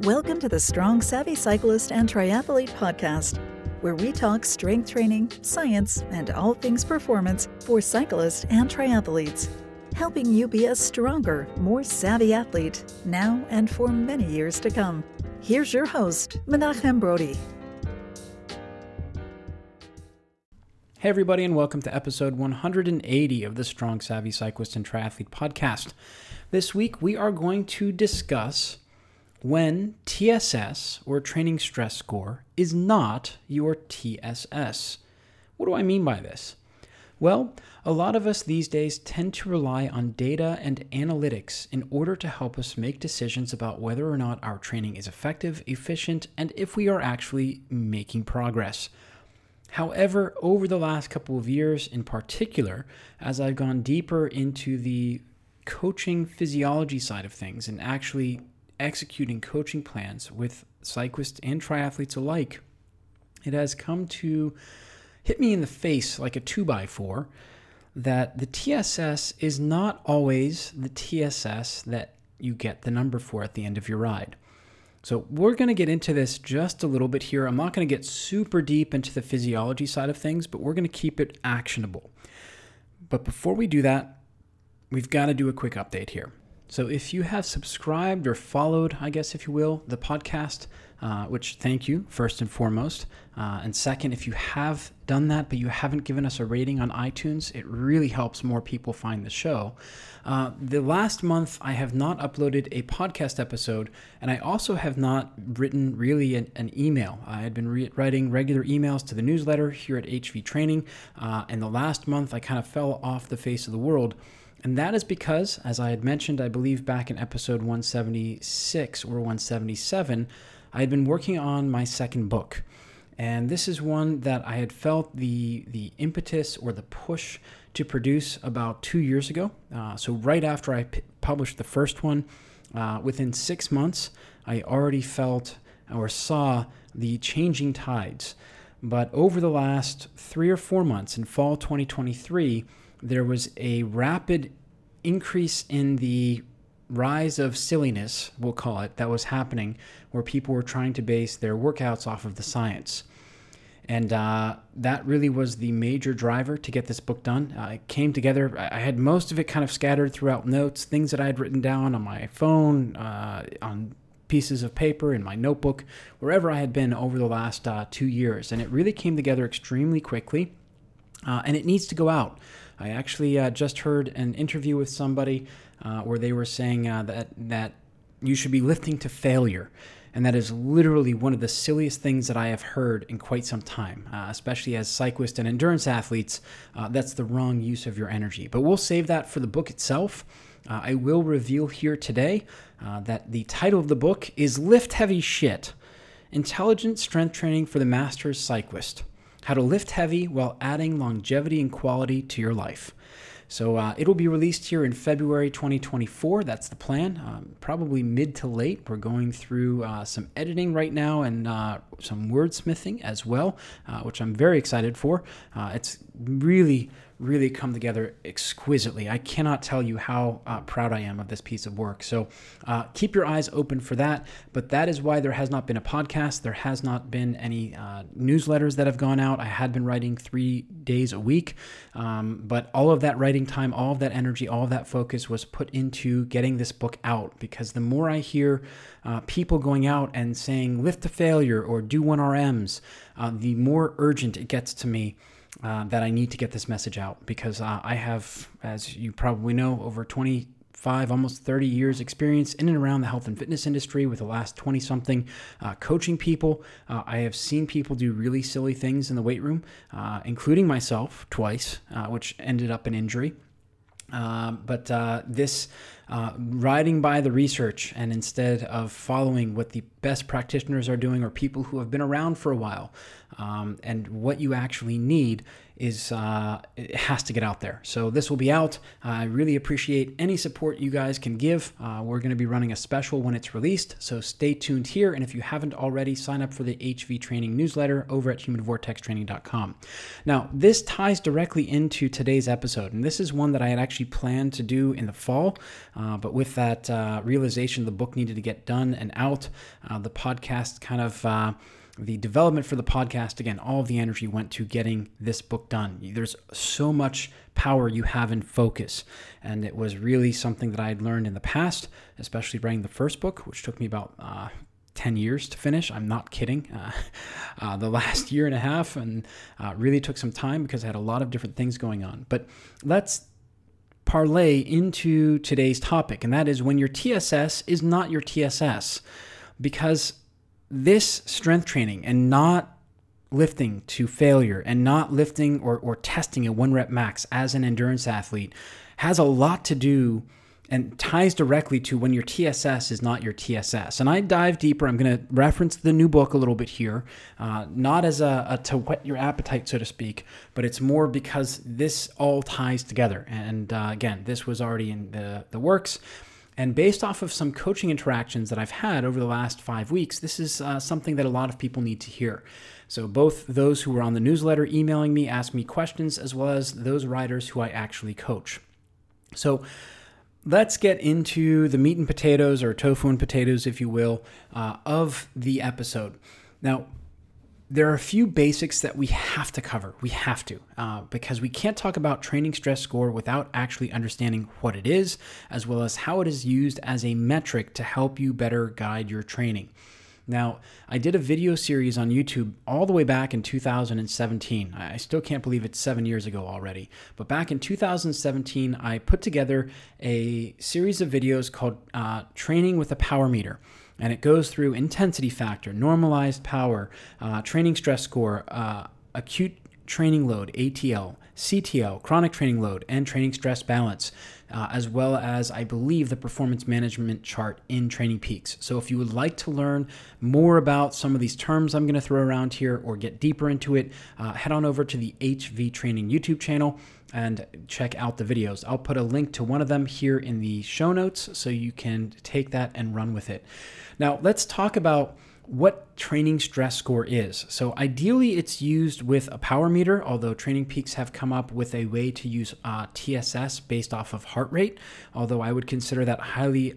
Welcome to the Strong Savvy Cyclist and Triathlete podcast, where we talk strength training, science, and all things performance for cyclists and triathletes, helping you be a stronger, more savvy athlete now and for many years to come. Here's your host, Menachem Brodie. Hey everybody, and welcome to episode 180 of the Strong Savvy Cyclist and Triathlete podcast. This week we are going to discuss when TSS, or Training Stress Score, is not your TSS. What do I mean by this? Well, a lot of us these days tend to rely on data and analytics in order to help us make decisions about whether or not our training is effective, efficient, and if we are actually making progress. However, over the last couple of years in particular, as I've gone deeper into the coaching physiology side of things and actually executing coaching plans with cyclists and triathletes alike, it has come to hit me in the face like a 2x4 that the TSS is not always the TSS that you get the number for at the end of your ride. So we're going to get into this just a little bit here. I'm not going to get super deep into the physiology side of things, but we're going to keep it actionable. But before we do that, we've got to do a quick update here. So if you have subscribed or followed, I guess if you will, the podcast, which thank you first and foremost. And second, if you have done that, but you haven't given us a rating on iTunes, it really helps more people find the show. The last month, I have not uploaded a podcast episode, and I also have not written really an email. I had been writing regular emails to the newsletter here at HV Training, and the last month I kind of fell off the face of the world. And that is because, as I had mentioned, I believe back in episode 176 or 177, I had been working on my second book. And this is one that I had felt the impetus or the push to produce about 2 years ago. So right after I published the first one, within 6 months, I already felt or saw the changing tides. But over the last 3 or 4 months in fall 2023, there was a rapid increase in the rise of silliness, we'll call it, that was happening, where people were trying to base their workouts off of the science. And that really was the major driver to get this book done. It came together. I had most of it kind of scattered throughout notes, things that I had written down on my phone, on pieces of paper, in my notebook, wherever I had been over the last 2 years. And it really came together extremely quickly, and it needs to go out. I actually just heard an interview with somebody where they were saying that you should be lifting to failure. And that is literally one of the silliest things that I have heard in quite some time, especially as cyclists and endurance athletes. That's the wrong use of your energy. But we'll save that for the book itself. I will reveal here today that the title of the book is Lift Heavy Shit: Intelligent Strength Training for the Masters Cyclist. How to lift heavy while adding longevity and quality to your life. So it'll be released here in February 2024. That's the plan. Probably mid to late. We're going through some editing right now and some wordsmithing as well, which I'm very excited for. It's really come together exquisitely. I cannot tell you how proud I am of this piece of work. So keep your eyes open for that. But that is why there has not been a podcast. There has not been any newsletters that have gone out. I had been writing 3 days a week. But all of that writing time, all of that energy, all of that focus was put into getting this book out. Because the more I hear people going out and saying lift to failure or do 1RMs, the more urgent it gets to me that I need to get this message out, because I have, as you probably know, over 25, almost 30 years experience in and around the health and fitness industry, with the last 20-something coaching people. I have seen people do really silly things in the weight room, including myself twice, which ended up in injury. But this riding by the research, and instead of following what the best practitioners are doing or people who have been around for a while, and what you actually need, it has to get out there. So this will be out. I really appreciate any support you guys can give. We're going to be running a special when it's released, so stay tuned here. And if you haven't already, sign up for the HV Training newsletter over at humanvortextraining.com. Now, this ties directly into today's episode, and this is one that I had actually planned to do in the fall, but with that realization the book needed to get done and out, the podcast kind of... the development for the podcast, again, all of the energy went to getting this book done. There's so much power you have in focus, and it was really something that I had learned in the past, especially writing the first book, which took me about 10 years to finish. I'm not kidding. The last year and a half, and really took some time because I had a lot of different things going on. But let's parlay into today's topic, and that is when your TSS is not your TSS, because this strength training and not lifting to failure and not lifting or testing a 1 rep max as an endurance athlete has a lot to do and ties directly to when your TSS is not your TSS. And I dive deeper. I'm going to reference the new book a little bit here, not as a to whet your appetite, so to speak, but it's more because this all ties together. And again, this was already in the works. And based off of some coaching interactions that I've had over the last 5 weeks, this is something that a lot of people need to hear. So both those who were on the newsletter emailing me, ask me questions, as well as those riders who I actually coach. So let's get into the meat and potatoes, or tofu and potatoes, if you will, of the episode. Now, there are a few basics that we have to cover. We have to, because we can't talk about training stress score without actually understanding what it is, as well as how it is used as a metric to help you better guide your training. Now, I did a video series on YouTube all the way back in 2017. I still can't believe it's 7 years ago already. But back in 2017, I put together a series of videos called Training with a Power Meter. And it goes through intensity factor, normalized power, training stress score, acute training load, ATL, CTL, chronic training load, and training stress balance, as well as, I believe, the performance management chart in Training Peaks. So if you would like to learn more about some of these terms I'm going to throw around here or get deeper into it, head on over to the HV Training YouTube channel and check out the videos. I'll put a link to one of them here in the show notes so you can take that and run with it. Now, let's talk about what training stress score is. So ideally, it's used with a power meter, although Training Peaks have come up with a way to use TSS based off of heart rate, although I would consider that highly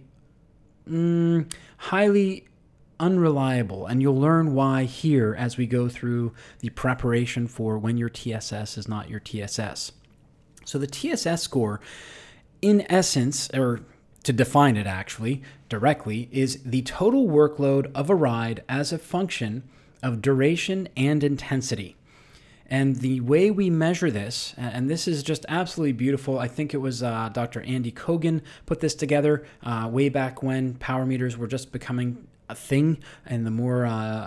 unreliable, and you'll learn why here as we go through the preparation for when your TSS is not your TSS. So the TSS score, in essence, or to define it actually directly, is the total workload of a ride as a function of duration and intensity. And the way we measure this, and this is just absolutely beautiful, I think it was Dr. Andy Kogan put this together way back when power meters were just becoming a thing and the more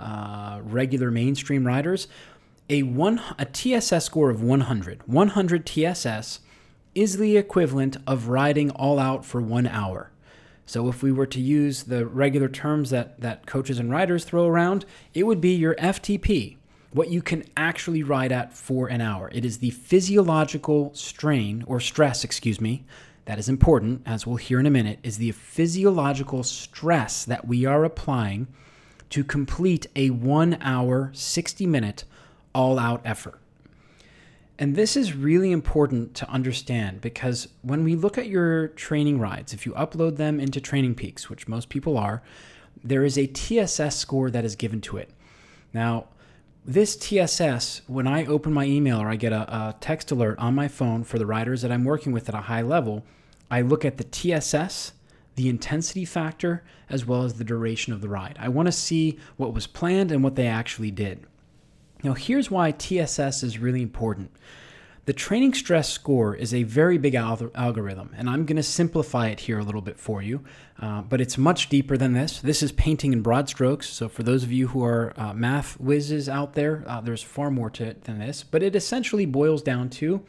regular mainstream riders. A TSS score of 100 TSS is the equivalent of riding all out for 1 hour. So if we were to use the regular terms that coaches and riders throw around, it would be your FTP, what you can actually ride at for an hour. It is the physiological strain, or stress, that is important, as we'll hear in a minute, is the physiological stress that we are applying to complete a 1 hour, 60-minute all-out effort. And this is really important to understand because when we look at your training rides, if you upload them into Training Peaks, which most people are, there is a TSS score that is given to it. Now, this TSS, when I open my email or I get a text alert on my phone for the riders that I'm working with at a high level, I look at the TSS, the intensity factor, as well as the duration of the ride. I want to see what was planned and what they actually did. Now, here's why TSS is really important. The training stress score is a very big algorithm, and I'm going to simplify it here a little bit for you, but it's much deeper than this. This is painting in broad strokes, so for those of you who are math whizzes out there, there's far more to it than this, but it essentially boils down to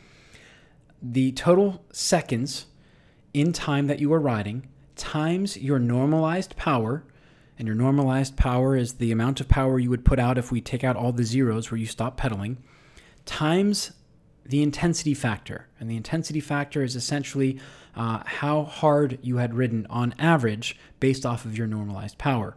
the total seconds in time that you are riding times your normalized power. And your normalized power is the amount of power you would put out if we take out all the zeros where you stop pedaling, times the intensity factor. And the intensity factor is essentially how hard you had ridden on average based off of your normalized power.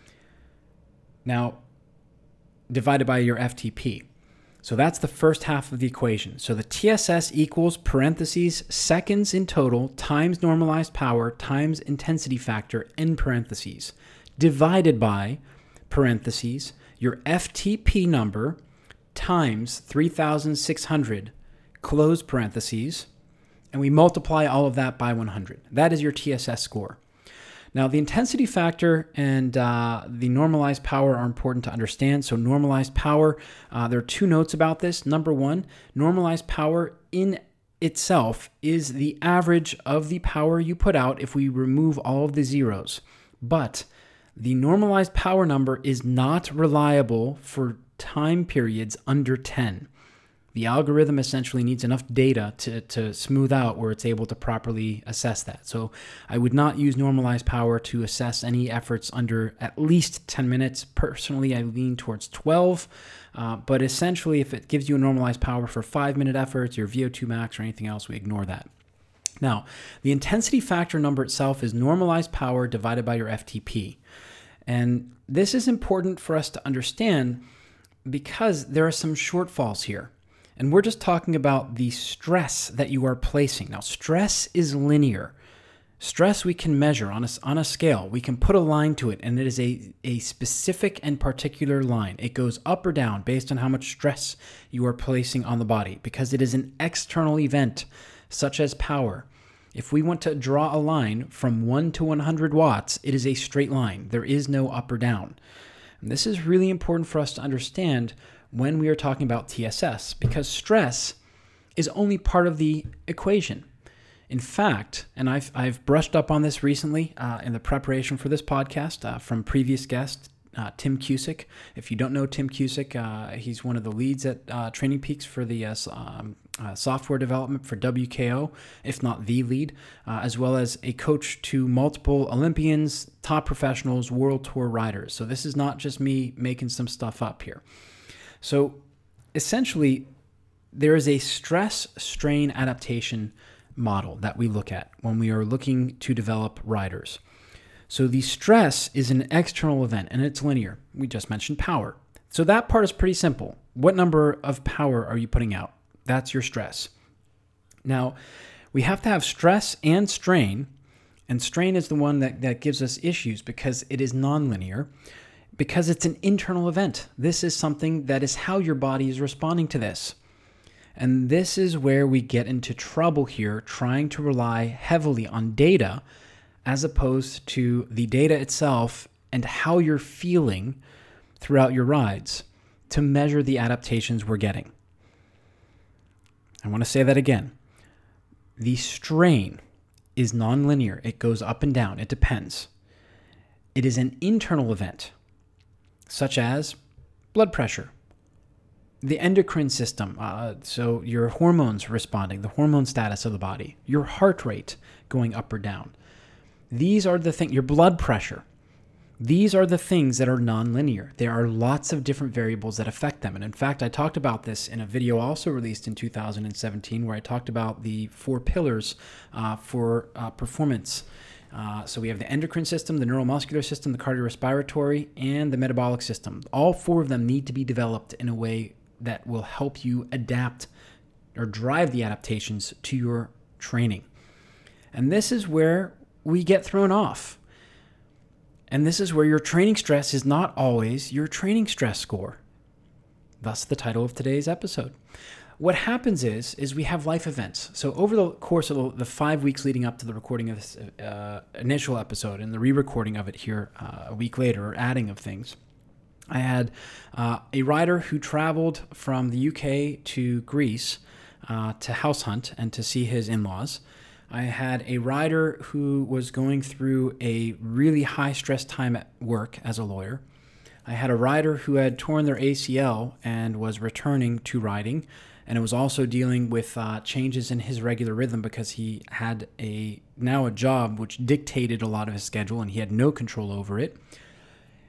Now, divided by your FTP. So that's the first half of the equation. So the TSS equals parentheses seconds in total times normalized power times intensity factor in parentheses, divided by parentheses your FTP number times 3,600 close parentheses, and we multiply all of that by 100. That is your TSS score. Now, the intensity factor and the normalized power are important to understand. So normalized power, there are two notes about this. Number one, normalized power in itself is the average of the power you put out if we remove all of the zeros. But the normalized power number is not reliable for time periods under 10. The algorithm essentially needs enough data to smooth out where it's able to properly assess that. So I would not use normalized power to assess any efforts under at least 10 minutes. Personally, I lean towards 12. But essentially, if it gives you a normalized power for 5-minute efforts, your VO2 max or anything else, we ignore that. Now, the intensity factor number itself is normalized power divided by your FTP. And this is important for us to understand because there are some shortfalls here. And we're just talking about the stress that you are placing. Now, stress is linear. Stress we can measure on a scale. We can put a line to it, and it is a specific and particular line. It goes up or down based on how much stress you are placing on the body because it is an external event, such as power. If we want to draw a line from 1 to 100 watts, it is a straight line. There is no up or down. And this is really important for us to understand when we are talking about TSS, because stress is only part of the equation. In fact, and I've brushed up on this recently in the preparation for this podcast from previous guest, Tim Cusick. If you don't know Tim Cusick, he's one of the leads at Training Peaks for the software development for WKO, if not the lead, as well as a coach to multiple Olympians, top professionals, world tour riders. So this is not just me making some stuff up here. So essentially, there is a stress-strain adaptation model that we look at when we are looking to develop riders. So the stress is an external event, and it's linear. We just mentioned power. So that part is pretty simple. What number of power are you putting out? That's your stress. Now, we have to have stress and strain strain is the one that gives us issues because it is nonlinear. Because it's an internal event. This is something that is how your body is responding to this. And this is where we get into trouble here, trying to rely heavily on data as opposed to the data itself and how you're feeling throughout your rides to measure the adaptations we're getting. I want to say that again. The strain is nonlinear. It goes up and down. It depends. It is an internal event, such as blood pressure, the endocrine system, so your hormones responding, the hormone status of the body, your heart rate going up or down. These are the things, your blood pressure. These are the things that are nonlinear. There are lots of different variables that affect them. And in fact, I talked about this in a video also released in 2017 where I talked about the 4 pillars for performance. So we have the endocrine system, the neuromuscular system, the cardiorespiratory, and the metabolic system. All 4 of them need to be developed in a way that will help you adapt or drive the adaptations to your training. And this is where we get thrown off. And this is where your training stress is not always your training stress score. Thus the title of today's episode. What happens is we have life events. So over the course of the 5 weeks leading up to the recording of this initial episode and the re-recording of it here a week later, or adding of things, I had a rider who traveled from the UK to Greece to house hunt and to see his in-laws. I had a rider who was going through a really high stress time at work as a lawyer. I had a rider who had torn their ACL and was returning to riding, and it was also dealing with changes in his regular rhythm because he had now a job which dictated a lot of his schedule and he had no control over it.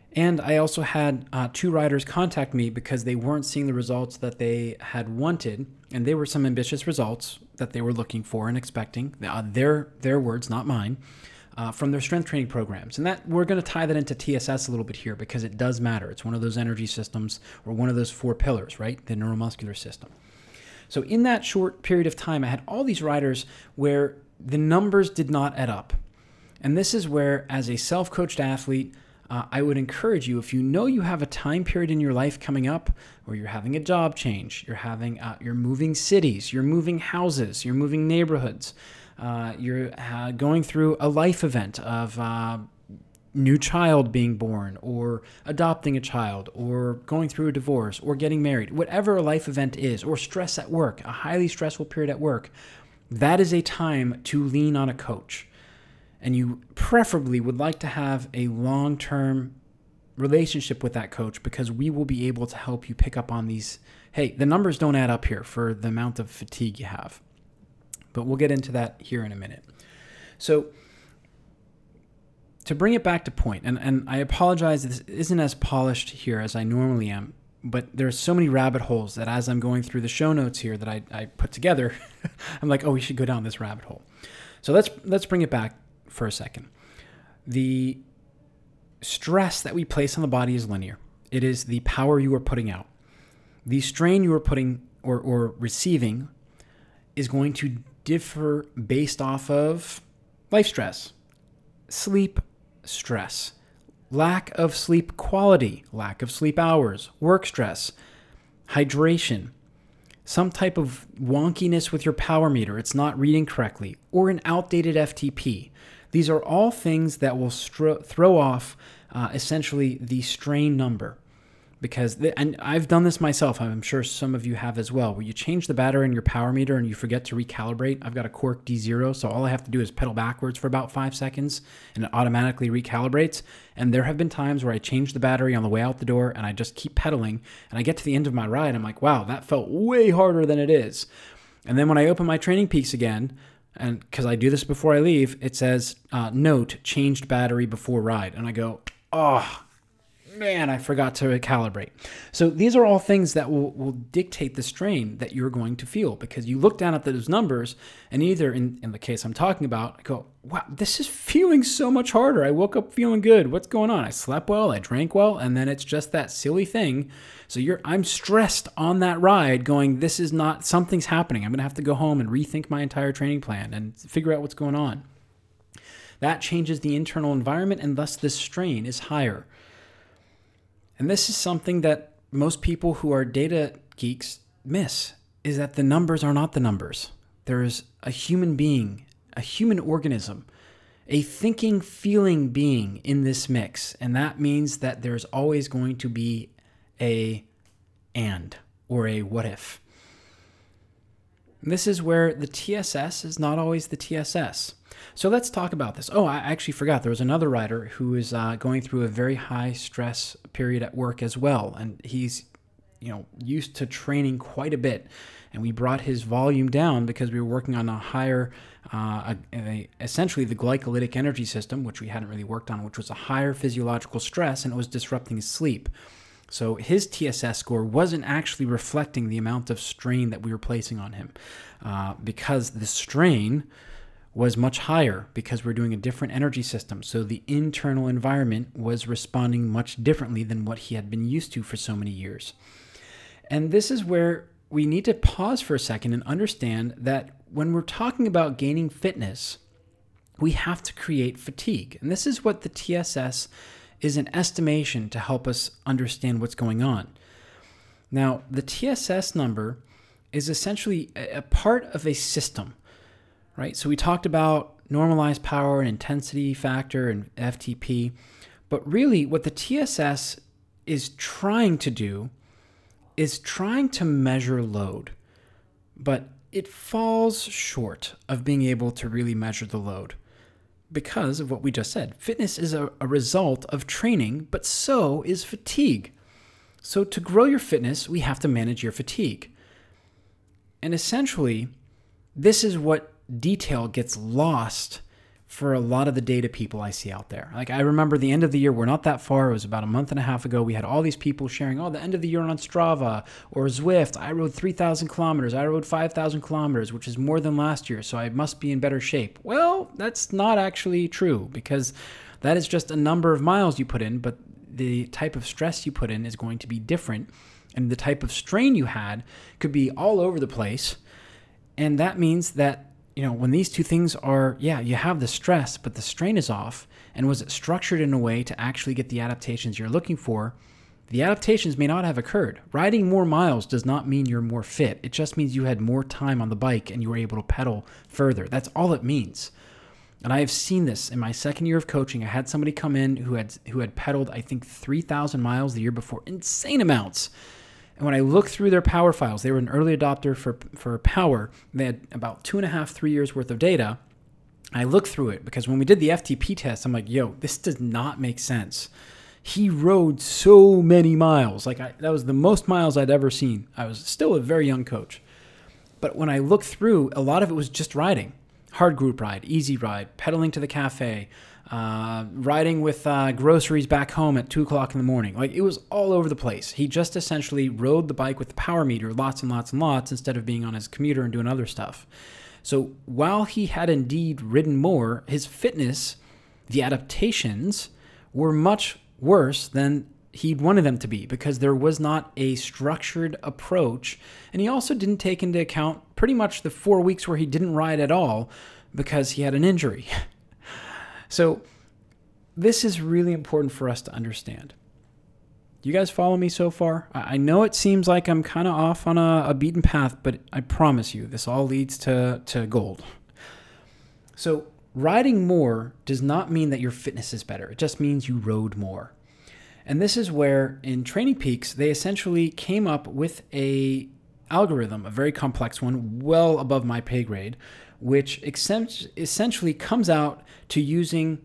And I also had 2 riders contact me because they weren't seeing the results that they had wanted, and they were some ambitious results that they were looking for and expecting. Their words, not mine, from their strength training programs. And that we're going to tie that into TSS a little bit here because it does matter. It's one of those energy systems, or one of those 4 pillars, right? The neuromuscular system. So in that short period of time, I had all these riders where the numbers did not add up. And this is where, as a self-coached athlete, I would encourage you, if you know you have a time period in your life coming up where you're having a job change, you're moving cities, you're moving houses, you're moving neighborhoods, you're going through a life event of new child being born, or adopting a child, or going through a divorce, or getting married, whatever a life event is, or stress at work, a highly stressful period at work, that is a time to lean on a coach. And you preferably would like to have a long-term relationship with that coach, because we will be able to help you pick up on these. Hey, the numbers don't add up here for the amount of fatigue you have. But we'll get into that here in a minute. So to bring it back to point, and I apologize, this isn't as polished here as I normally am, but there's so many rabbit holes that as I'm going through the show notes here that I put together, I'm like, oh, we should go down this rabbit hole. So let's bring it back for a second. The stress that we place on the body is linear. It is the power you are putting out. The strain you are putting or receiving is going to differ based off of life stress, sleep stress, lack of sleep quality, lack of sleep hours, work stress, hydration, some type of wonkiness with your power meter, it's not reading correctly, or an outdated FTP. These are all things that will throw off essentially the strain number. And I've done this myself, I'm sure some of you have as well, where you change the battery in your power meter and you forget to recalibrate. I've got a Quarq D0, so all I have to do is pedal backwards for about 5 seconds and it automatically recalibrates. And there have been times where I change the battery on the way out the door and I just keep pedaling, and I get to the end of my ride, I'm like, wow, that felt way harder than it is. And then when I open my Training Peaks again, and because I do this before I leave, it says, note, changed battery before ride. And I go, oh, man, I forgot to recalibrate. So these are all things that will dictate the strain that you're going to feel, because you look down at those numbers and either in the case I'm talking about, I go, wow, this is feeling so much harder. I woke up feeling good. What's going on? I slept well, I drank well, and then it's just that silly thing. So I'm stressed on that ride going, this is not, something's happening. I'm going to have to go home and rethink my entire training plan and figure out what's going on. That changes the internal environment, and thus the strain is higher. And this is something that most people who are data geeks miss, is that the numbers are not the numbers. There's a human being, a human organism, a thinking, feeling being in this mix. And that means that there's always going to be a and, or a what if. And this is where the TSS is not always the TSS. So let's talk about this. Oh, I actually forgot. There was another rider who is going through a very high stress period at work as well. And he's, used to training quite a bit. And we brought his volume down because we were working on a higher, essentially the glycolytic energy system, which we hadn't really worked on, which was a higher physiological stress, and it was disrupting his sleep. So his TSS score wasn't actually reflecting the amount of strain that we were placing on him, because the strain was much higher because we're doing a different energy system. So the internal environment was responding much differently than what he had been used to for so many years. And this is where we need to pause for a second and understand that when we're talking about gaining fitness, we have to create fatigue. And this is what the TSS is, an estimation to help us understand what's going on. Now, the TSS number is essentially a part of a system, right? So we talked about normalized power and intensity factor and FTP, but really what the TSS is trying to do is trying to measure load, but it falls short of being able to really measure the load because of what we just said. Fitness is a result of training, but so is fatigue. So to grow your fitness, we have to manage your fatigue. And essentially, this is what detail gets lost for a lot of the data people I see out there. Like I remember the end of the year, we're not that far. It was about a month and a half ago. We had all these people sharing, the end of the year on Strava or Zwift. I rode 3,000 kilometers. I rode 5,000 kilometers, which is more than last year. So I must be in better shape. Well, that's not actually true because that is just a number of miles you put in, but the type of stress you put in is going to be different. And the type of strain you had could be all over the place. And that means that when these two things are, you have the stress, but the strain is off, and was it structured in a way to actually get the adaptations you're looking for? The adaptations may not have occurred. Riding more miles does not mean you're more fit. It just means you had more time on the bike and you were able to pedal further. That's all it means. And I have seen this in my second year of coaching. I had somebody come in who had pedaled, I think, 3,000 miles the year before. Insane amounts. And when I looked through their power files, they were an early adopter for power. They had about 2.5, 3 years worth of data. I looked through it because when we did the FTP test, I'm like, this does not make sense. He rode so many miles. That was the most miles I'd ever seen. I was still a very young coach. But when I looked through, a lot of it was just riding. Hard group ride, easy ride, pedaling to the cafe, riding with groceries back home at 2 o'clock in the morning. It was all over the place. He just essentially rode the bike with the power meter lots and lots and lots instead of being on his commuter and doing other stuff. So while he had indeed ridden more, his fitness, the adaptations, were much worse than he'd wanted them to be because there was not a structured approach. And he also didn't take into account pretty much the 4 weeks where he didn't ride at all because he had an injury. So this is really important for us to understand. You guys follow me so far? I know it seems like I'm kind of off on a beaten path, but I promise you this all leads to gold. So riding more does not mean that your fitness is better. It just means you rode more. And this is where in Training Peaks, they essentially came up with a algorithm, a very complex one, well above my pay grade, which essentially comes out to using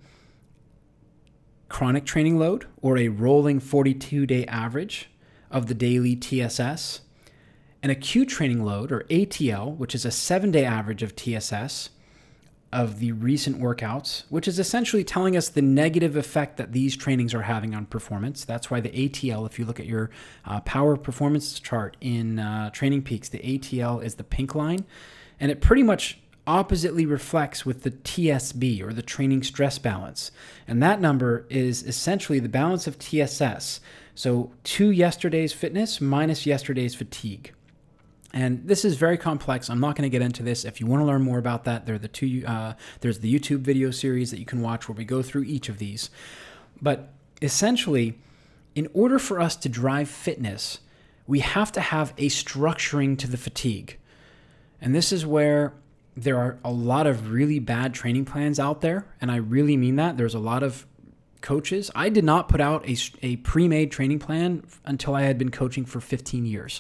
chronic training load or a rolling 42-day average of the daily TSS, an acute training load or ATL, which is a 7-day average of TSS of the recent workouts, which is essentially telling us the negative effect that these trainings are having on performance. That's why the ATL, if you look at your power performance chart in Training Peaks, the ATL is the pink line, and it pretty much oppositely reflects with the TSB or the training stress balance. And that number is essentially the balance of TSS. So to yesterday's fitness minus yesterday's fatigue. And this is very complex. I'm not going to get into this. If you want to learn more about that, there's the YouTube video series that you can watch where we go through each of these. But essentially, in order for us to drive fitness, we have to have a structuring to the fatigue. And this is where there are a lot of really bad training plans out there. And I really mean that. There's a lot of coaches. I did not put out a pre-made training plan until I had been coaching for 15 years.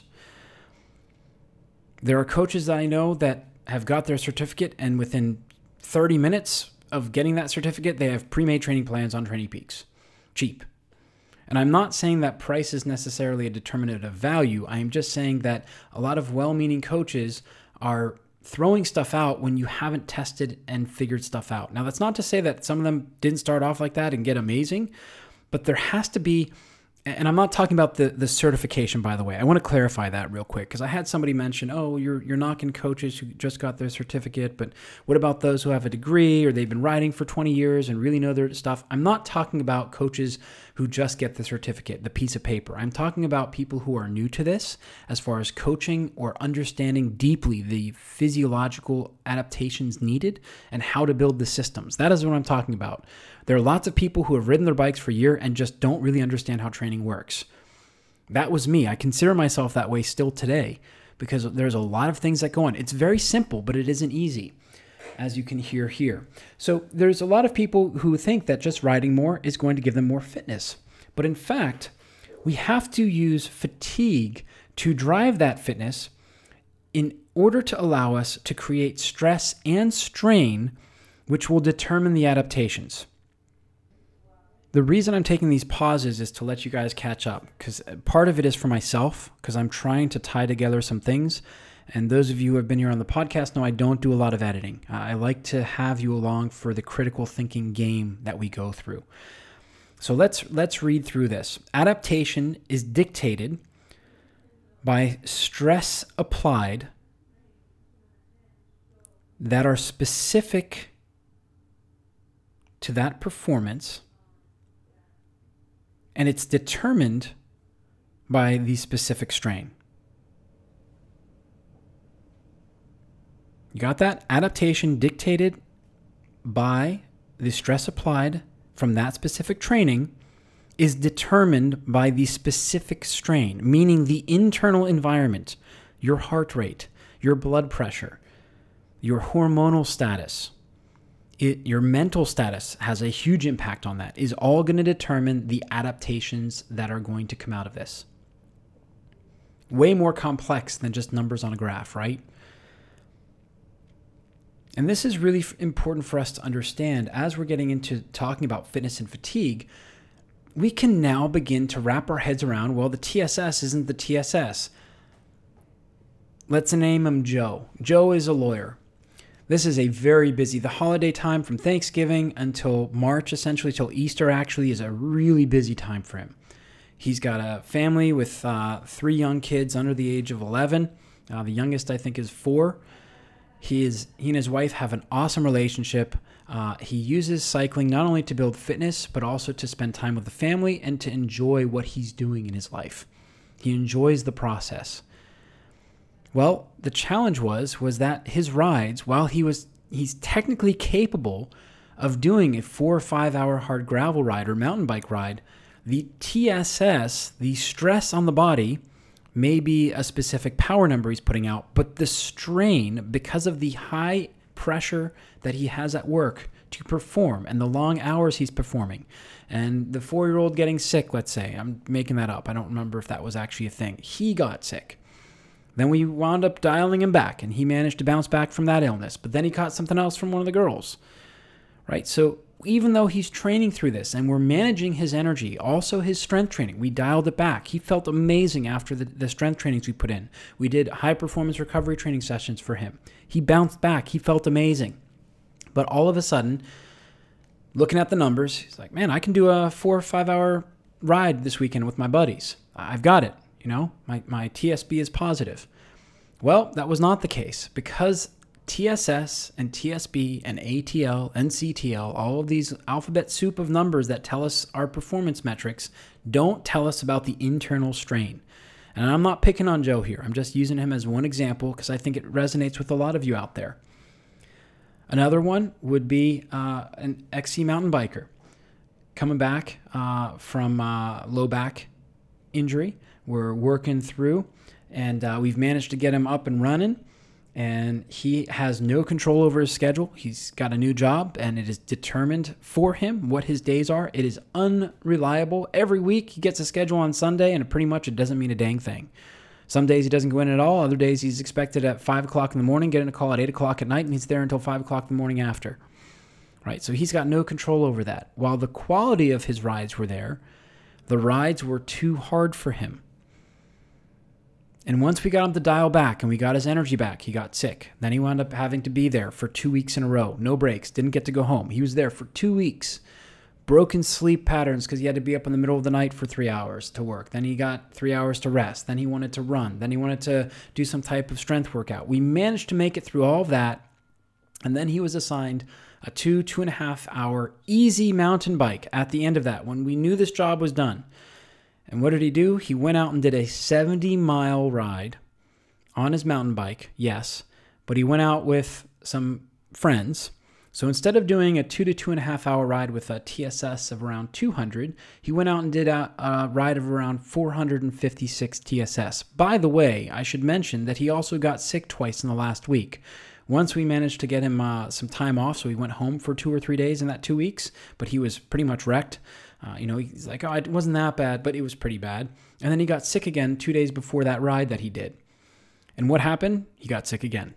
There are coaches that I know that have got their certificate, and within 30 minutes of getting that certificate, they have pre-made training plans on Training Peaks. Cheap. And I'm not saying that price is necessarily a determinant of value. I am just saying that a lot of well-meaning coaches are throwing stuff out when you haven't tested and figured stuff out. Now, that's not to say that some of them didn't start off like that and get amazing, but there has to be. And I'm not talking about the certification, by the way. I want to clarify that real quick because I had somebody mention, you're knocking coaches who just got their certificate, but what about those who have a degree or they've been riding for 20 years and really know their stuff? I'm not talking about coaches who just get the certificate, the piece of paper. I'm talking about people who are new to this as far as coaching or understanding deeply the physiological adaptations needed and how to build the systems. That is what I'm talking about. There are lots of people who have ridden their bikes for a year and just don't really understand how training works. That was me. I consider myself that way still today because there's a lot of things that go on. It's very simple, but it isn't easy, as you can hear here. So there's a lot of people who think that just riding more is going to give them more fitness. But in fact, we have to use fatigue to drive that fitness in order to allow us to create stress and strain, which will determine the adaptations. The reason I'm taking these pauses is to let you guys catch up because part of it is for myself because I'm trying to tie together some things And those of you who have been here on the podcast know I don't do a lot of editing. I like to have you along for the critical thinking game that we go through. So let's read through this. Adaptation is dictated by stress applied that are specific to that performance, and it's determined by the specific strain. You got that? Adaptation dictated by the stress applied from that specific training is determined by the specific strain, meaning the internal environment, your heart rate, your blood pressure, your hormonal status, your mental status has a huge impact on that, is all going to determine the adaptations that are going to come out of this. Way more complex than just numbers on a graph, right? And this is really important for us to understand as we're getting into talking about fitness and fatigue. We can now begin to wrap our heads around, well, the TSS isn't the TSS. Let's name him Joe. Joe is a lawyer. This is a very busy, the holiday time from Thanksgiving until March, essentially till Easter actually, is a really busy time for him. He's got a family with 3 young kids under the age of 11. The youngest, I think, is 4. He and his wife have an awesome relationship. He uses cycling not only to build fitness, but also to spend time with the family and to enjoy what he's doing in his life. He enjoys the process. Well, the challenge was that his rides, while he's technically capable of doing a 4 or 5 hour hard gravel ride or mountain bike ride, the TSS, the stress on the body, may be a specific power number he's putting out, but the strain, because of the high pressure that he has at work to perform and the long hours he's performing, and the 4-year-old getting sick, let's say, I'm making that up, I don't remember if that was actually a thing, he got sick. Then we wound up dialing him back, and he managed to bounce back from that illness. But then he caught something else from one of the girls, right? So even though he's training through this, and we're managing his energy, also his strength training, we dialed it back. He felt amazing after the strength trainings we put in. We did high-performance recovery training sessions for him. He bounced back. He felt amazing. But all of a sudden, looking at the numbers, he's like, man, I can do a 4 or 5 hour ride this weekend with my buddies. I've got it. You know, my TSB is positive. Well, that was not the case because TSS and TSB and ATL and CTL, all of these alphabet soup of numbers that tell us our performance metrics, don't tell us about the internal strain. And I'm not picking on Joe here. I'm just using him as one example because I think it resonates with a lot of you out there. Another one would be an XC mountain biker coming back from low back injury. We're working through, and we've managed to get him up and running, and he has no control over his schedule. He's got a new job, and it is determined for him what his days are. It is unreliable. Every week he gets a schedule on Sunday, and pretty much it doesn't mean a dang thing. Some days he doesn't go in at all. Other days he's expected at 5 o'clock in the morning, getting a call at 8 o'clock at night, and he's there until 5 o'clock in the morning after. Right, so he's got no control over that. While the quality of his rides were there, the rides were too hard for him. And once we got him to dial back and we got his energy back, he got sick. Then he wound up having to be there for 2 weeks in a row. No breaks. Didn't get to go home. He was there for 2 weeks. Broken sleep patterns because he had to be up in the middle of the night for 3 hours to work. Then he got 3 hours to rest. Then he wanted to run. Then he wanted to do some type of strength workout. We managed to make it through all of that. And then he was assigned a 2.5 hour easy mountain bike at the end of that when we knew this job was done. And what did he do? He went out and did a 70-mile ride on his mountain bike, yes, but he went out with some friends. So instead of doing a 2 to 2.5 hour ride with a TSS of around 200, he went out and did a ride of around 456 TSS. By the way, I should mention that he also got sick twice in the last week. Once we managed to get him some time off, so he went home for 2 or 3 days in that 2 weeks, but he was pretty much wrecked. He's like, oh, it wasn't that bad, but it was pretty bad. And then he got sick again 2 days before that ride that he did. And what happened? He got sick again.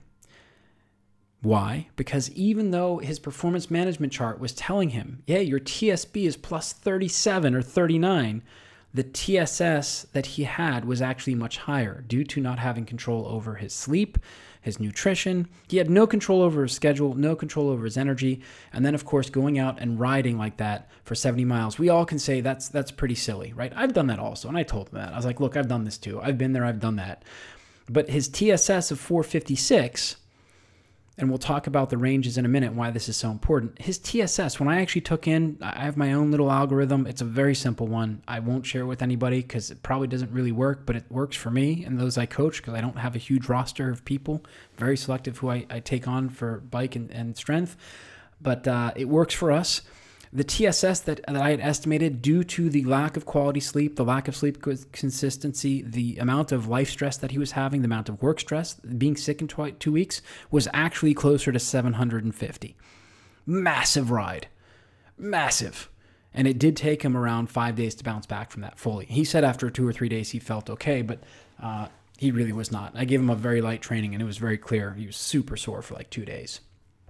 Why? Because even though his performance management chart was telling him, yeah, your TSB is plus 37 or 39, the TSS that he had was actually much higher due to not having control over his sleep, his nutrition. He had no control over his schedule, no control over his energy. And then, of course, going out and riding like that for 70 miles, we all can say that's pretty silly, right? I've done that also. And I told him that. I was like, look, I've done this too. I've been there. I've done that. But his TSS of 456, and we'll talk about the ranges in a minute, why this is so important. His TSS, when I actually took in, I have my own little algorithm. It's a very simple one. I won't share it with anybody because it probably doesn't really work, but it works for me and those I coach because I don't have a huge roster of people. Very selective who I take on for bike and strength, but it works for us. The TSS that I had estimated due to the lack of quality sleep, the lack of sleep consistency, the amount of life stress that he was having, the amount of work stress, being sick in 2 weeks, was actually closer to 750. Massive ride. Massive. And it did take him around 5 days to bounce back from that fully. He said after 2 or 3 days he felt okay, but he really was not. I gave him a very light training and it was very clear. He was super sore for like 2 days.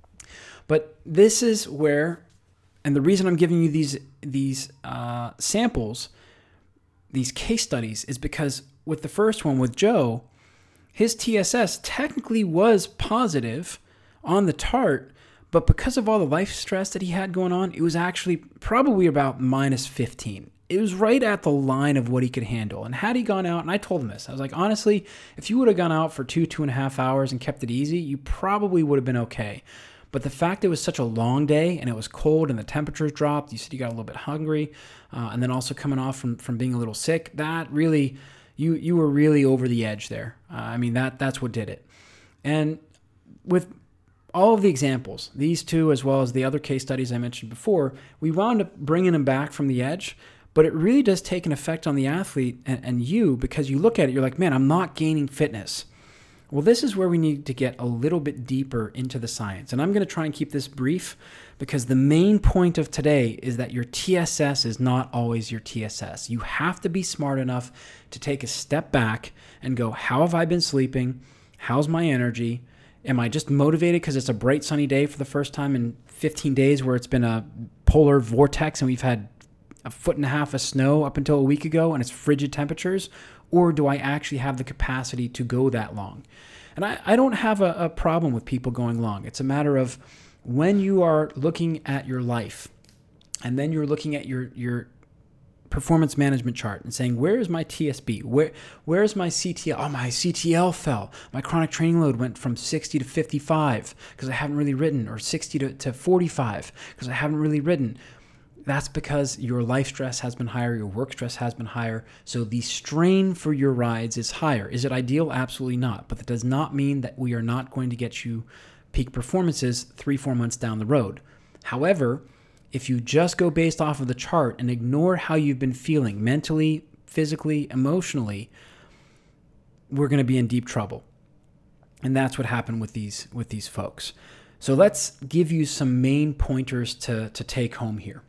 But this is where... And the reason I'm giving you these samples, these case studies, is because with the first one with Joe, his TSS technically was positive on the TART, but because of all the life stress that he had going on, it was actually probably about minus 15. It was right at the line of what he could handle. And had he gone out, and I told him this, I was like, honestly, if you would have gone out for 2.5 hours and kept it easy, you probably would have been okay. But the fact it was such a long day and it was cold and the temperatures dropped, you said you got a little bit hungry, and then also coming off from being a little sick, that really, you were really over the edge there. I mean, that's what did it. And with all of the examples, these two as well as the other case studies I mentioned before, we wound up bringing them back from the edge, but it really does take an effect on the athlete and you, because you look at it, you're like, man, I'm not gaining fitness. Well, this is where we need to get a little bit deeper into the science. And I'm going to try and keep this brief because the main point of today is that your TSS is not always your TSS. You have to be smart enough to take a step back and go, how have I been sleeping? How's my energy? Am I just motivated because it's a bright sunny day for the first time in 15 days where it's been a polar vortex and we've had 1.5 feet of snow up until a week ago and it's frigid temperatures? Or do I actually have the capacity to go that long? And I don't have a problem with people going long. It's a matter of when you are looking at your life and then you're looking at your performance management chart and saying, where is my TSB? Where's my CTL? Oh, my CTL fell. My chronic training load went from 60 to 55 because I haven't really ridden, or 60 to 45 because I haven't really ridden. That's because your life stress has been higher, your work stress has been higher, so the strain for your rides is higher. Is it ideal? Absolutely not. But that does not mean that we are not going to get you peak performances 3-4 months down the road. However, if you just go based off of the chart and ignore how you've been feeling mentally, physically, emotionally, we're going to be in deep trouble. And that's what happened with these folks. So let's give you some main pointers to take home here.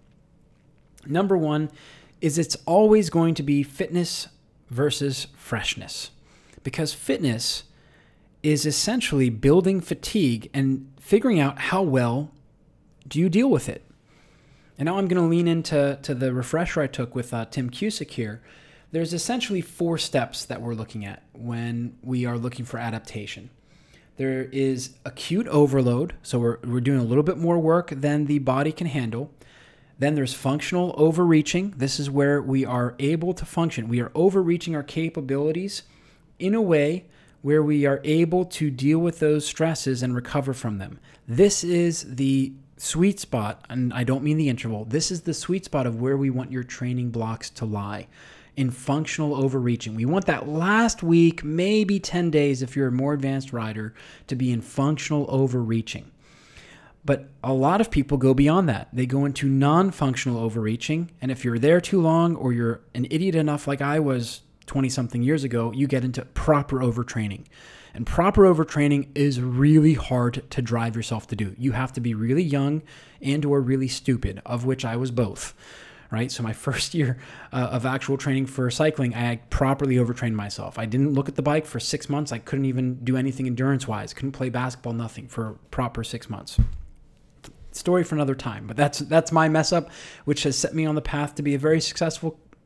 Number one is it's always going to be fitness versus freshness, because fitness is essentially building fatigue and figuring out how well do you deal with it. And now I'm going to lean into the refresher I took with Tim Cusick here. There's essentially 4 steps that we're looking at when we are looking for adaptation. There is acute overload, so we're doing a little bit more work than the body can handle. Then there's functional overreaching. This is where we are able to function. We are overreaching our capabilities in a way where we are able to deal with those stresses and recover from them. This is the sweet spot, and I don't mean the interval. This is the sweet spot of where we want your training blocks to lie, in functional overreaching. We want that last week, maybe 10 days if you're a more advanced rider, to be in functional overreaching. But a lot of people go beyond that. They go into non-functional overreaching. And if you're there too long, or you're an idiot enough like I was 20-something years ago, you get into proper overtraining. And proper overtraining is really hard to drive yourself to do. You have to be really young and or really stupid, of which I was both. Right? So my first year of actual training for cycling, I properly overtrained myself. I didn't look at the bike for 6 months. I couldn't even do anything endurance-wise. Couldn't play basketball, nothing for proper 6 months. Story for another time, but that's my mess up, which has set me on the path to be a very successful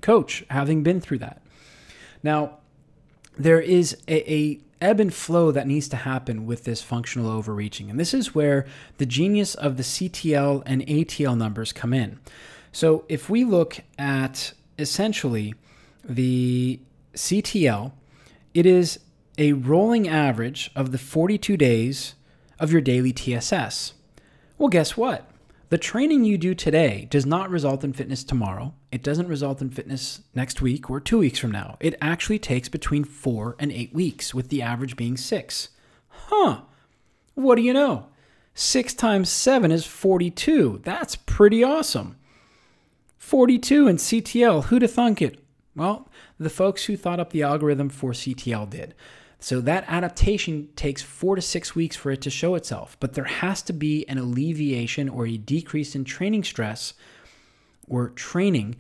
coach, having been through that. Now, there is a ebb and flow that needs to happen with this functional overreaching. And this is where the genius of the CTL and ATL numbers come in. So if we look at essentially the CTL, it is a rolling average of the 42 days of your daily TSS. Well, guess what? The training you do today does not result in fitness tomorrow. It doesn't result in fitness next week or 2 weeks from now. It actually takes between 4 and 8 weeks, with the average being 6. What do you know? 6 times 7 is 42. That's pretty awesome. 42 in CTL. Who'd have thunk it? Well, the folks who thought up the algorithm for CTL did. So that adaptation takes 4 to 6 weeks for it to show itself. But there has to be an alleviation or a decrease in training stress or training,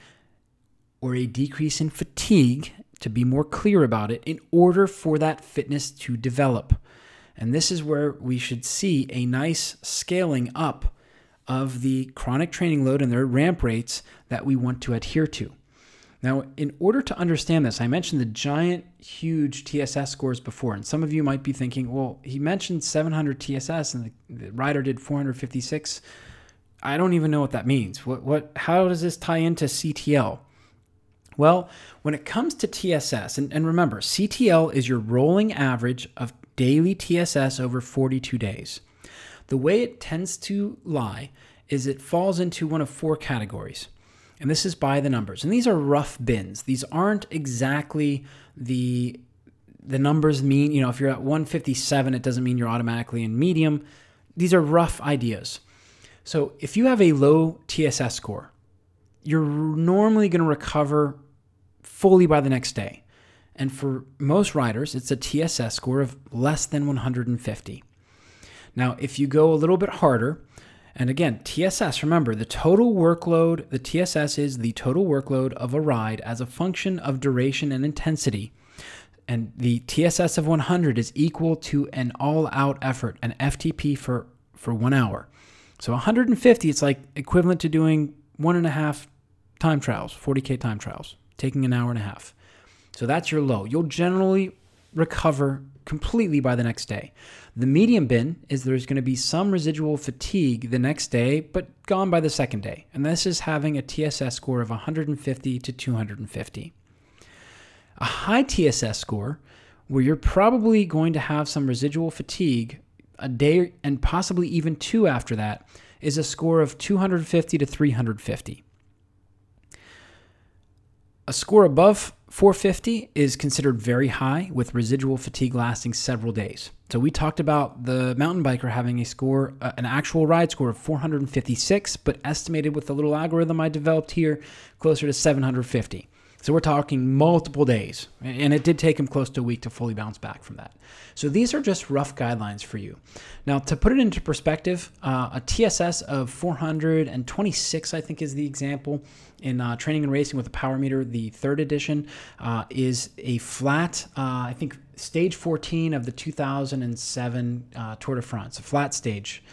or a decrease in fatigue, to be more clear about it, in order for that fitness to develop. And this is where we should see a nice scaling up of the chronic training load and their ramp rates that we want to adhere to. Now, in order to understand this, I mentioned the giant, huge TSS scores before, and some of you might be thinking, well, he mentioned 700 TSS and the rider did 456. I don't even know what that means. How does this tie into CTL? Well, when it comes to TSS, and remember, CTL is your rolling average of daily TSS over 42 days. The way it tends to lie is it falls into one of 4 categories. And this is by the numbers. And these are rough bins. These aren't exactly the numbers mean. If you're at 157, it doesn't mean you're automatically in medium. These are rough ideas. So if you have a low TSS score, you're normally going to recover fully by the next day. And for most riders, it's a TSS score of less than 150. Now, if you go a little bit harder, and again, TSS, remember, the total workload, the TSS is the total workload of a ride as a function of duration and intensity. And the TSS of 100 is equal to an all-out effort, an FTP for 1 hour. So 150, it's like equivalent to doing 1.5 time trials, 40K time trials, taking an hour and a half. So that's your low. You'll generally recover completely by the next day. The medium bin is there's going to be some residual fatigue the next day, but gone by the second day. And this is having a TSS score of 150 to 250. A high TSS score, where you're probably going to have some residual fatigue a day and possibly even 2 after that, is a score of 250 to 350. A score above 450 is considered very high, with residual fatigue lasting several days. So we talked about the mountain biker having a score, an actual ride score of 456, but estimated with the little algorithm I developed here, closer to 750. So we're talking multiple days, and it did take him close to a week to fully bounce back from that. So these are just rough guidelines for you. Now, to put it into perspective, a TSS of 426, I think is the example, in Training and Racing with a Power Meter, the 3rd edition, is a flat, I think, stage 14 of the 2007 Tour de France, a flat stage,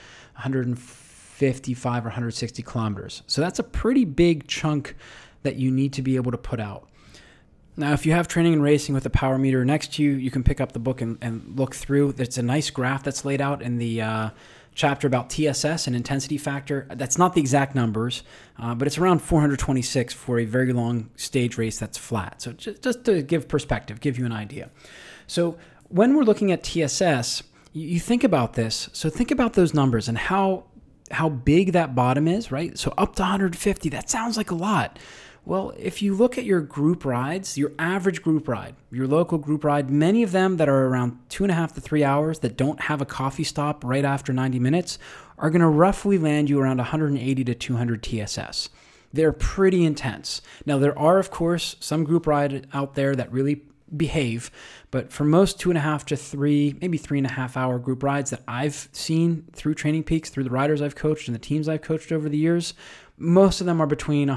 155 or 160 kilometers. So that's a pretty big chunk that you need to be able to put out. Now, if you have Training and Racing with a Power Meter next to you, you can pick up the book and look through. It's a nice graph that's laid out in the chapter about TSS and intensity factor. That's not the exact numbers, but it's around 426 for a very long stage race that's flat. So just to give perspective, give you an idea. So when we're looking at TSS, you think about this. So think about those numbers and how big that bottom is, right? So up to 150, that sounds like a lot. Well, if you look at your group rides, your average group ride, your local group ride, many of them that are around 2.5 to 3 hours that don't have a coffee stop right after 90 minutes are going to roughly land you around 180 to 200 TSS. They're pretty intense. Now, there are, of course, some group rides out there that really behave, but for most 2.5 to 3, maybe 3.5 hour group rides that I've seen through Training Peaks, through the riders I've coached and the teams I've coached over the years, most of them are between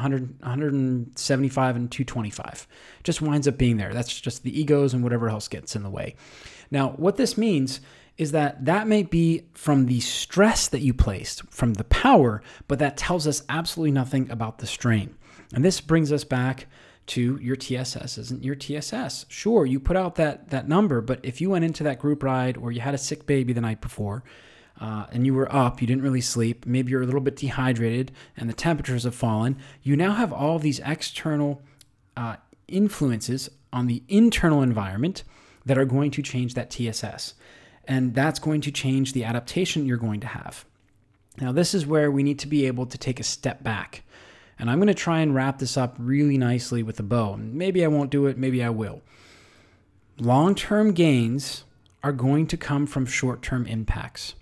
175 and 225. Just winds up being there. That's just the egos and whatever else gets in the way. Now, what this means is that may be from the stress that you placed, from the power, but that tells us absolutely nothing about the strain. And this brings us back to your TSS isn't your TSS. Sure, you put out that number, but if you went into that group ride or you had a sick baby the night before and you were up, you didn't really sleep, maybe you're a little bit dehydrated and the temperatures have fallen, you now have all these external influences on the internal environment that are going to change that TSS. And that's going to change the adaptation you're going to have. Now, this is where we need to be able to take a step back. And I'm going to try and wrap this up really nicely with a bow. Maybe I won't do it, maybe I will. Long-term gains are going to come from short-term impacts.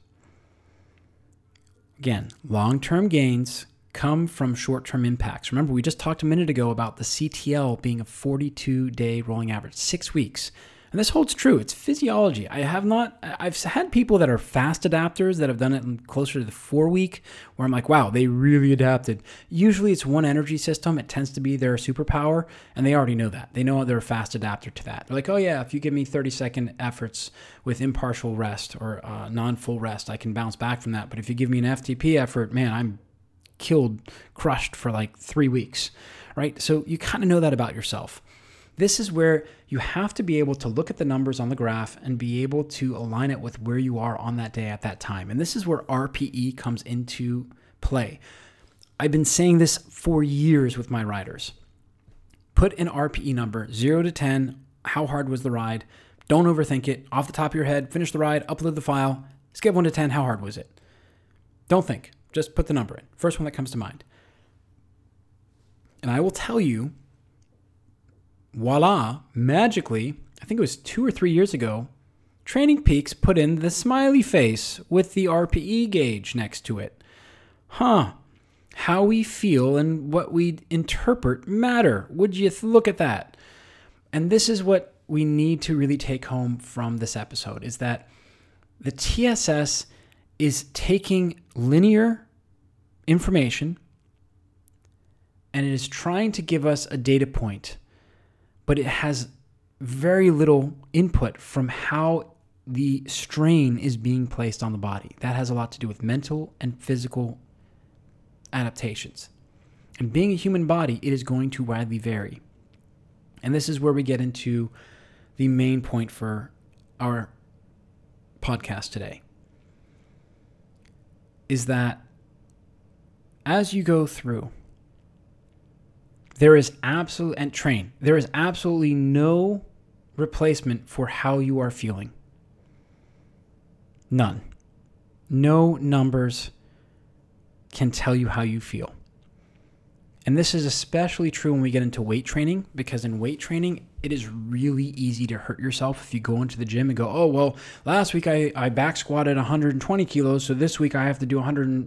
Again, long-term gains come from short-term impacts. Remember, we just talked a minute ago about the CTL being a 42-day rolling average, 6 weeks. And this holds true. It's physiology. I've had people that are fast adapters that have done it in closer to the 4 week where I'm like, wow, they really adapted. Usually it's one energy system. It tends to be their superpower. And they already know that. They know they're a fast adapter to that. They're like, oh yeah, if you give me 30-second efforts with impartial rest or non-full rest, I can bounce back from that. But if you give me an FTP effort, man, I'm crushed for like 3 weeks, right? So you kind of know that about yourself. This is where you have to be able to look at the numbers on the graph and be able to align it with where you are on that day at that time. And this is where RPE comes into play. I've been saying this for years with my riders. Put an RPE number, 0 to 10. How hard was the ride? Don't overthink it. Off the top of your head, finish the ride, upload the file. Scale 1 to 10. How hard was it? Don't think. Just put the number in. First one that comes to mind. And I will tell you, voila, magically, I think it was 2 or 3 years ago, Training Peaks put in the smiley face with the RPE gauge next to it. How we feel and what we interpret matter. Would you look at that? And this is what we need to really take home from this episode, is that the TSS is taking linear information and it is trying to give us a data point, but it has very little input from how the strain is being placed on the body. That has a lot to do with mental and physical adaptations. And being a human body, it is going to widely vary. And this is where we get into the main point for our podcast today, is that as you go through, there is absolutely no replacement for how you are feeling. None. No numbers can tell you how you feel. And this is especially true when we get into weight training, because in weight training, it is really easy to hurt yourself if you go into the gym and go, oh, well, last week I back squatted 120 kilos, so this week I have to do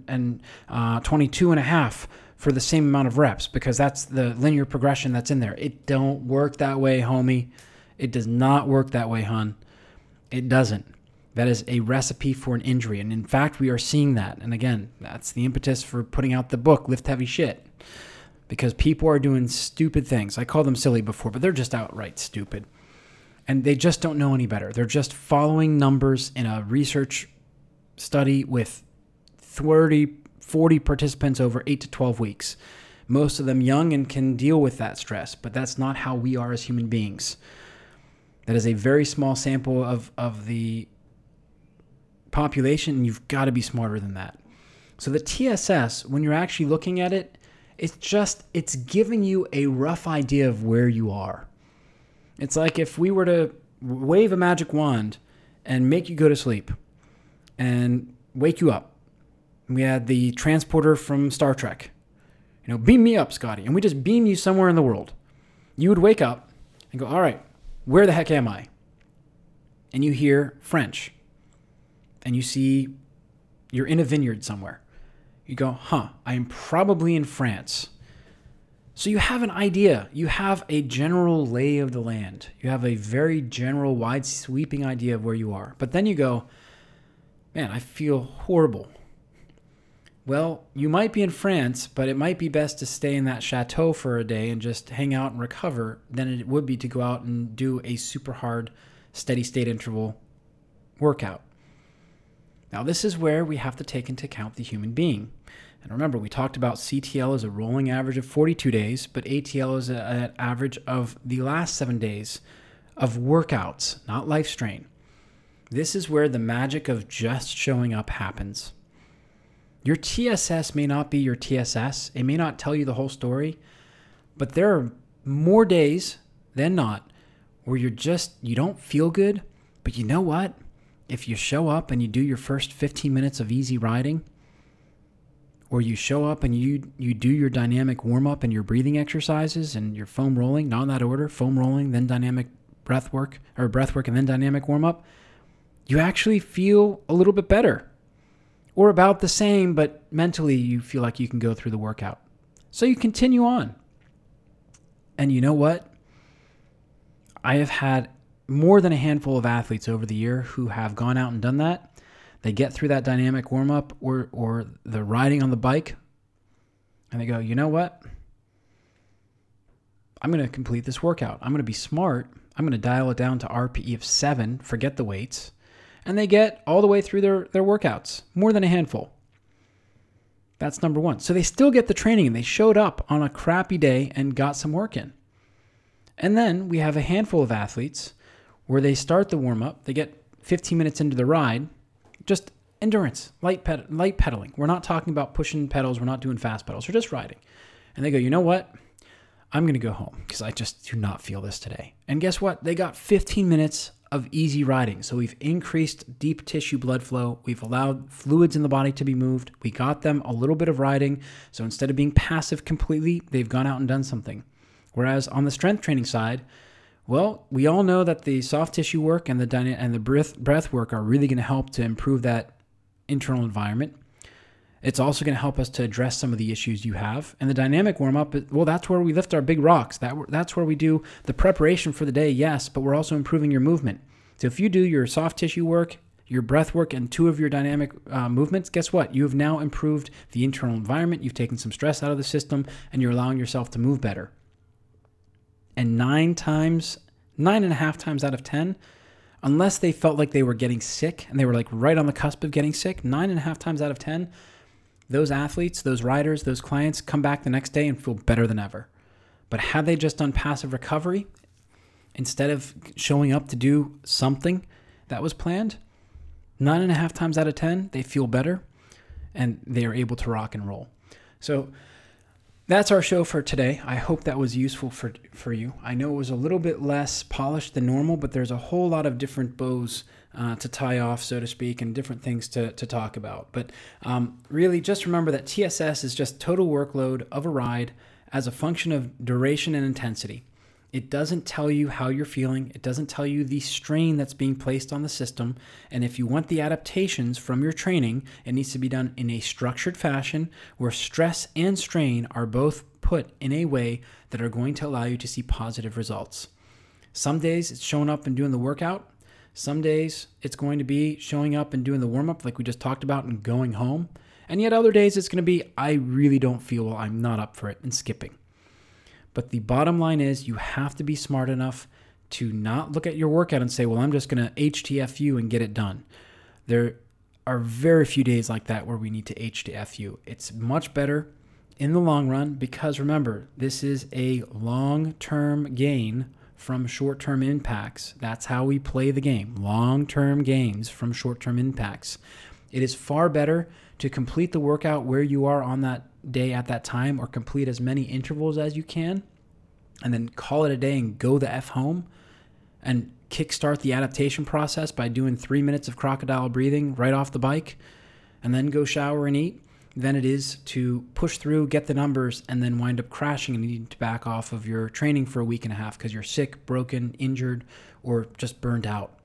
122 and a half for the same amount of reps, because that's the linear progression that's in there. It don't work that way, homie. It does not work that way, hun. It doesn't. That is a recipe for an injury. And in fact, we are seeing that. And again, that's the impetus for putting out the book, Lift Heavy Shit. Because people are doing stupid things. I called them silly before, but they're just outright stupid. And they just don't know any better. They're just following numbers in a research study with 30, 40 participants over 8 to 12 weeks. Most of them young and can deal with that stress, but that's not how we are as human beings. That is a very small sample of the population, and you've got to be smarter than that. So the TSS, when you're actually looking at it, it's giving you a rough idea of where you are. It's like if we were to wave a magic wand and make you go to sleep and wake you up. We had the transporter from Star Trek. Beam me up, Scotty. And we just beam you somewhere in the world. You would wake up and go, all right, where the heck am I? And you hear French. And you see you're in a vineyard somewhere. You go, I am probably in France. So you have an idea. You have a general lay of the land. You have a very general, wide sweeping idea of where you are. But then you go, man, I feel horrible. Well, you might be in France, but it might be best to stay in that chateau for a day and just hang out and recover than it would be to go out and do a super hard, steady state interval workout. Now, this is where we have to take into account the human being. And remember, we talked about CTL as a rolling average of 42 days, but ATL is an average of the last 7 days of workouts, not life strain. This is where the magic of just showing up happens. Your TSS may not be your TSS. It may not tell you the whole story, but there are more days than not where you don't feel good, but you know what? If you show up and you do your first 15 minutes of easy riding, or you show up and you do your dynamic warm-up and your breathing exercises and your foam rolling, not in that order, foam rolling, then dynamic breath work and then dynamic warm-up, you actually feel a little bit better or about the same, but mentally you feel like you can go through the workout. So you continue on. And you know what? I have had more than a handful of athletes over the year who have gone out and done that. They get through that dynamic warm-up or the riding on the bike, and they go, you know what? I'm going to complete this workout. I'm going to be smart. I'm going to dial it down to RPE of 7, forget the weights, and they get all the way through their workouts, more than a handful. That's number one. So they still get the training, and they showed up on a crappy day and got some work in. And then we have a handful of athletes where they start the warm-up, they get 15 minutes into the ride, just endurance, light pedaling. We're not talking about pushing pedals. We're not doing fast pedals. We're just riding. And they go, you know what? I'm going to go home because I just do not feel this today. And guess what? They got 15 minutes of easy riding. So we've increased deep tissue blood flow. We've allowed fluids in the body to be moved. We got them a little bit of riding. So instead of being passive completely, they've gone out and done something. Whereas on the strength training side, well, we all know that the soft tissue work and the breath work are really going to help to improve that internal environment. It's also going to help us to address some of the issues you have. And the dynamic warm-up, well, that's where we lift our big rocks. That's where we do the preparation for the day, yes, but we're also improving your movement. So if you do your soft tissue work, your breath work, and 2 of your dynamic movements, guess what? You have now improved the internal environment. You've taken some stress out of the system, and you're allowing yourself to move better. And 9.5 times out of 10, unless they felt like they were getting sick and they were like right on the cusp of getting sick, 9.5 times out of 10, those athletes, those riders, those clients come back the next day and feel better than ever. But had they just done passive recovery, instead of showing up to do something that was planned, 9.5 times out of 10, they feel better and they are able to rock and roll. So that's our show for today. I hope that was useful for you. I know it was a little bit less polished than normal, but there's a whole lot of different bows to tie off, so to speak, and different things to talk about. But really, just remember that TSS is just total workload of a ride as a function of duration and intensity. It doesn't tell you how you're feeling. It doesn't tell you the strain that's being placed on the system. And if you want the adaptations from your training, it needs to be done in a structured fashion where stress and strain are both put in a way that are going to allow you to see positive results. Some days it's showing up and doing the workout. Some days it's going to be showing up and doing the warm-up like we just talked about and going home. And yet other days it's going to be, I really don't feel well, I'm not up for it, and skipping. But the bottom line is you have to be smart enough to not look at your workout and say, well, I'm just going to HTFU and get it done. There are very few days like that where we need to HTFU. It's much better in the long run because remember, this is a long-term gain from short-term impacts. That's how we play the game. Long-term gains from short-term impacts. It is far better to complete the workout where you are on that day at that time or complete as many intervals as you can and then call it a day and go the F home and kickstart the adaptation process by doing 3 minutes of crocodile breathing right off the bike and then go shower and eat than it is to push through, get the numbers, and then wind up crashing and needing to back off of your training for a week and a half because you're sick, broken, injured, or just burned out.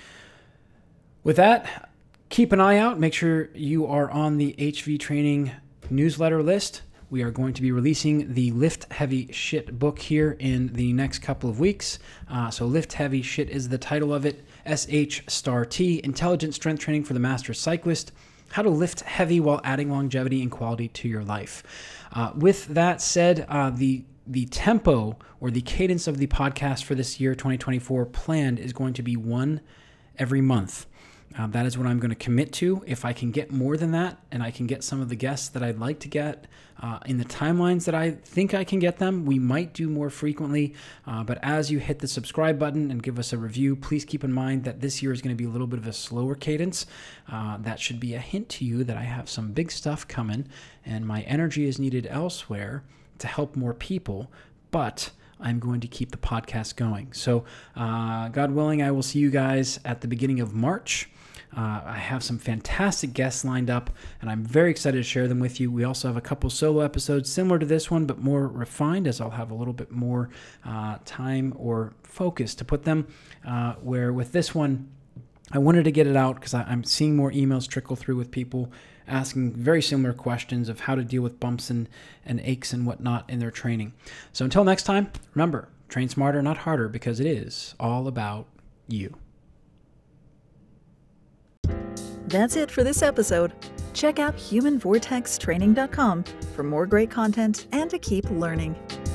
With that, keep an eye out. Make sure you are on the HV Training newsletter list. We are going to be releasing the Lift Heavy Shit book here in the next couple of weeks. So Lift Heavy Shit is the title of it. SH*T, Intelligent Strength Training for the Master Cyclist. How to lift heavy while adding longevity and quality to your life. With that said, the tempo or the cadence of the podcast for this year, 2024, planned is going to be one every month. That is what I'm going to commit to. If I can get more than that, and I can get some of the guests that I'd like to get in the timelines that I think I can get them, we might do more frequently. But as you hit the subscribe button and give us a review, please keep in mind that this year is going to be a little bit of a slower cadence. That should be a hint to you that I have some big stuff coming, and my energy is needed elsewhere to help more people. But I'm going to keep the podcast going. So, God willing, I will see you guys at the beginning of March. I have some fantastic guests lined up, and I'm very excited to share them with you. We also have a couple solo episodes similar to this one, but more refined, as I'll have a little bit more time or focus to put them, where with this one, I wanted to get it out because I'm seeing more emails trickle through with people asking very similar questions of how to deal with bumps and aches and whatnot in their training. So until next time, remember, train smarter, not harder, because it is all about you. That's it for this episode. Check out humanvortextraining.com for more great content and to keep learning.